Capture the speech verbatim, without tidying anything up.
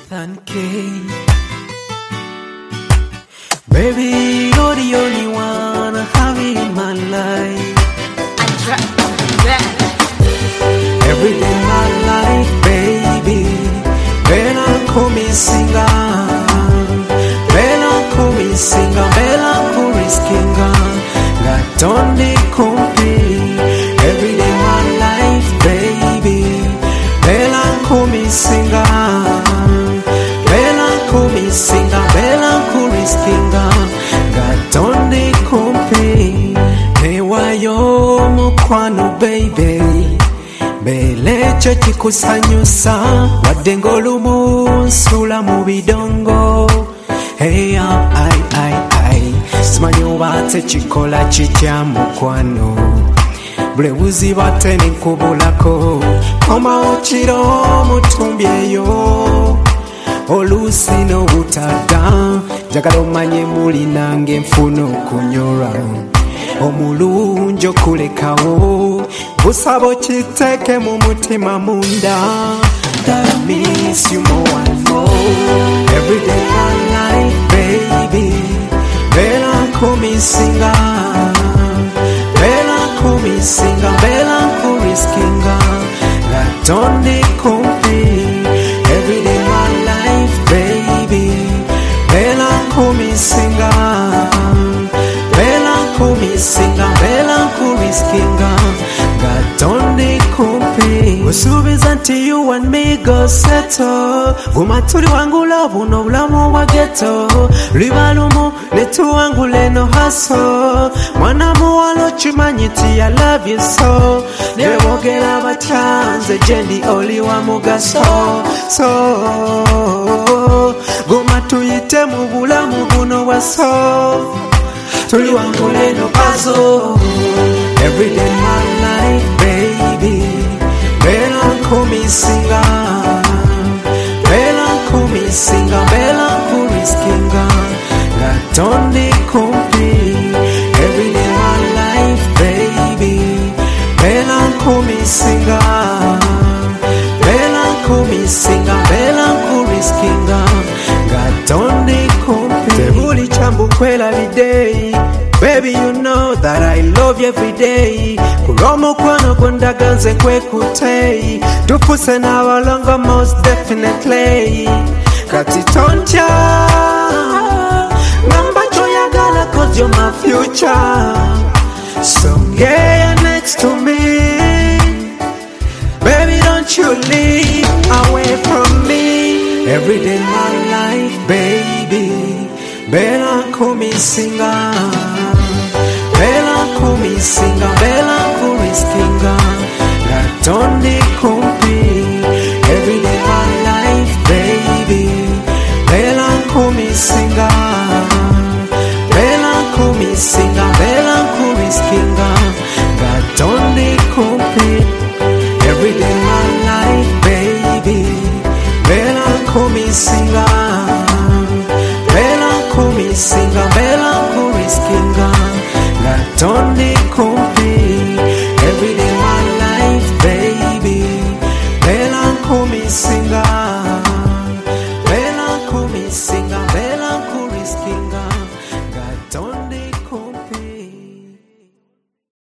Nathan K. Baby, you're the only one I have in my life. I drop that. Every day in my life, baby. Bella call me singer. Bella call me singer. Bella call me singer. Got on the company. Every day in my life, baby. Bella call me singer. Bella call me singer. Bella call me singer. Got on the company. Newayo mukwano, baby. Bele cho chikusanyusa wadengo olumu nsula mu bidongo. Hey up, ai ai ai simanyi obaate kikola kitya mukwano. Bule wuzi bate nenkubulako komawo kiro mutumbi eyo oluusi n'obutada njagala omanye muli nange nfuna okunyolwa omulungi okulekawo busabo kiteke mu mutima munda. That I miss you more and more every day of my life, baby. Bella call me singer. Bella call me singer. Bella call me singer. Got on the company every day of my life, baby. Bella call me singer. Bella call me singer. Bella call me singer. Got on the company. Usubiza nti you and me go settle. Gumaturi wangu love no bulamu wa ghetto. Libalumu netuwangule no hustle. Mwana muwalo chimanyi ti I love you so. Nebogera batyanze jendi oli wa mugaso. So gumatuyite mu bulamu buno waso. Tuli wangule no puzzle. Every day my life, baby. Bella call me singer. Bella call me singer. Bella call me singer. Got on the company every day my life, baby. Bella call me singer. Bella call me singer. Bella call me singer. Got on the company. Tebuli chambu kwela bidei. Baby, you know that I love you every day. Kuromo kwano kundaganze kwe kutei. Tupuse na walongo most definitely. Kati toncha Namba choya gala cause you're my future. So yeah, you're next to me. Baby, don't you leave away from me. Every day in my life, baby. Bella call me singer. Bella call me singer. Bella call me singer. Got on the company